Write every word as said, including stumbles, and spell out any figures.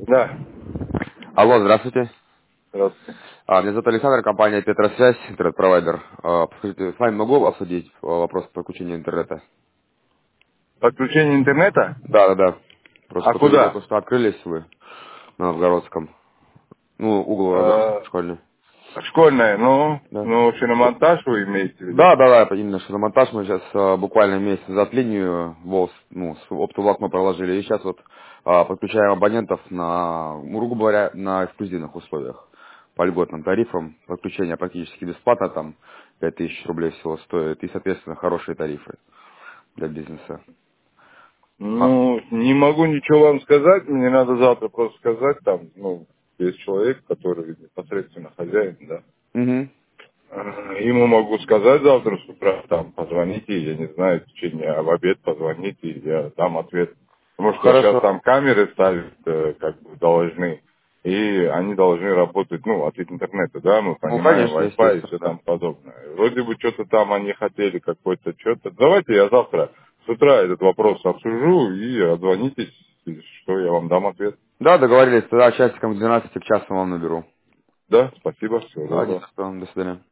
Да, Алло, здравствуйте. здравствуйте. А, Меня зовут Александр, компания Петросвязь, интернет-провайдер. А, Подскажите, с вами могу обсудить а, вопрос подключения интернета? Подключение интернета? Да, да, да. Просто А только видел, куда? то, что открылись вы на Новгородском. Ну, угол родной, Э, школьный. школьная, ну, Да. ну, шиномонтаж вы имеете в виду? Да, да, да, именно шиномонтаж. Мы сейчас а, буквально месяц назад линию ВОЛС, ну, с оптоволокно проложили. И сейчас вот а, подключаем абонентов на, ну, грубо говоря, на эксклюзивных условиях. По льготным тарифам. Подключение практически бесплатно, там пять тысяч рублей всего стоит. И, соответственно, хорошие тарифы для бизнеса. А, Ну, не могу ничего вам сказать, мне надо завтра просто сказать, там, ну, есть человек, который непосредственно хозяин, да. угу. Э, Ему могу сказать завтра с утра, там, позвоните, я не знаю, в течение, а в обед позвоните, я дам ответ. Потому что сейчас Хорошо. там камеры ставят, э, как бы, должны, и они должны работать, ну, от интернета, да, мы Ну, понимаем, конечно, Wi-Fi и естественно, все да. там подобное. Вроде бы что-то там они хотели, какой-то, что-то. Давайте я завтра с утра этот вопрос обсужу, и отзвонитесь, и что я вам дам ответ. Да, договорились. Тогда часиком к двенадцати к часу вам наберу. Да, спасибо, всего Да, не доброго. за что. До свидания.